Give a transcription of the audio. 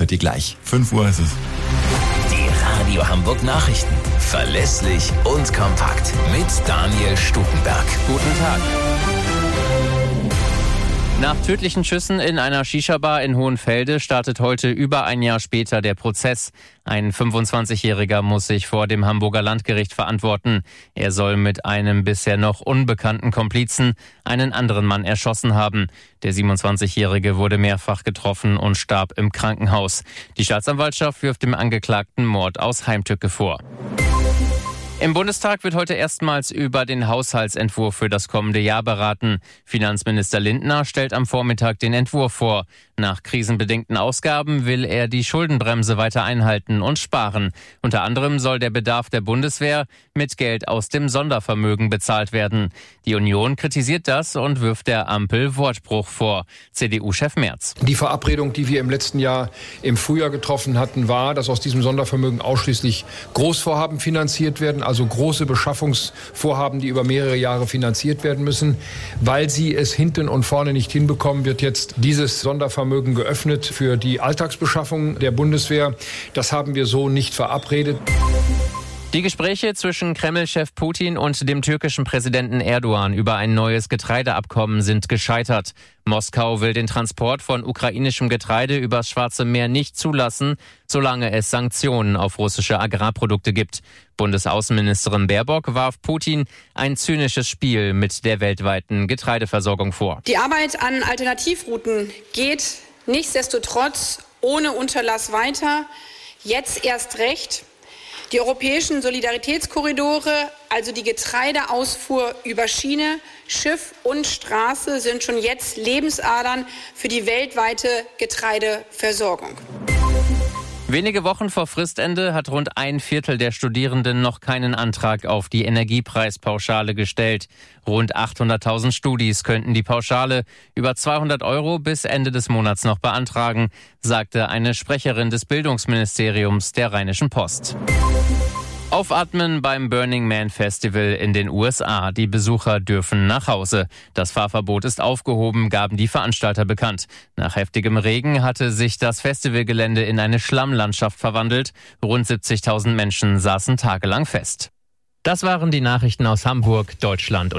Hört ihr gleich. 5 Uhr ist es. Die Radio Hamburg Nachrichten. Verlässlich und kompakt. Mit Daniel Stuckenberg. Guten Tag. Nach tödlichen Schüssen in einer Shisha-Bar in Hohenfelde startet heute über ein Jahr später der Prozess. Ein 25-Jähriger muss sich vor dem Hamburger Landgericht verantworten. Er soll mit einem bisher noch unbekannten Komplizen einen anderen Mann erschossen haben. Der 27-Jährige wurde mehrfach getroffen und starb im Krankenhaus. Die Staatsanwaltschaft wirft dem Angeklagten Mord aus Heimtücke vor. Im Bundestag wird heute erstmals über den Haushaltsentwurf für das kommende Jahr beraten. Finanzminister Lindner stellt am Vormittag den Entwurf vor. Nach krisenbedingten Ausgaben will er die Schuldenbremse weiter einhalten und sparen. Unter anderem soll der Bedarf der Bundeswehr mit Geld aus dem Sondervermögen bezahlt werden. Die Union kritisiert das und wirft der Ampel Wortbruch vor. CDU-Chef Merz. Die Verabredung, die wir im letzten Jahr im Frühjahr getroffen hatten, war, dass aus diesem Sondervermögen ausschließlich Großvorhaben finanziert werden, also große Beschaffungsvorhaben, die über mehrere Jahre finanziert werden müssen. Weil sie es hinten und vorne nicht hinbekommen, wird jetzt dieses Sondervermögen geöffnet für die Alltagsbeschaffung der Bundeswehr. Das haben wir so nicht verabredet. Die Gespräche zwischen Kreml-Chef Putin und dem türkischen Präsidenten Erdogan über ein neues Getreideabkommen sind gescheitert. Moskau will den Transport von ukrainischem Getreide übers Schwarze Meer nicht zulassen, solange es Sanktionen auf russische Agrarprodukte gibt. Bundesaußenministerin Baerbock warf Putin ein zynisches Spiel mit der weltweiten Getreideversorgung vor. Die Arbeit an Alternativrouten geht nichtsdestotrotz ohne Unterlass weiter, jetzt erst recht. Die europäischen Solidaritätskorridore, also die Getreideausfuhr über Schiene, Schiff und Straße, sind schon jetzt Lebensadern für die weltweite Getreideversorgung. Wenige Wochen vor Fristende hat rund 1/4 der Studierenden noch keinen Antrag auf die Energiepreispauschale gestellt. Rund 800.000 Studis könnten die Pauschale über 200 € bis Ende des Monats noch beantragen, sagte eine Sprecherin des Bildungsministeriums der Rheinischen Post. Aufatmen beim Burning Man Festival in den USA. Die Besucher dürfen nach Hause. Das Fahrverbot ist aufgehoben, gaben die Veranstalter bekannt. Nach heftigem Regen hatte sich das Festivalgelände in eine Schlammlandschaft verwandelt. Rund 70.000 Menschen saßen tagelang fest. Das waren die Nachrichten aus Hamburg, Deutschland und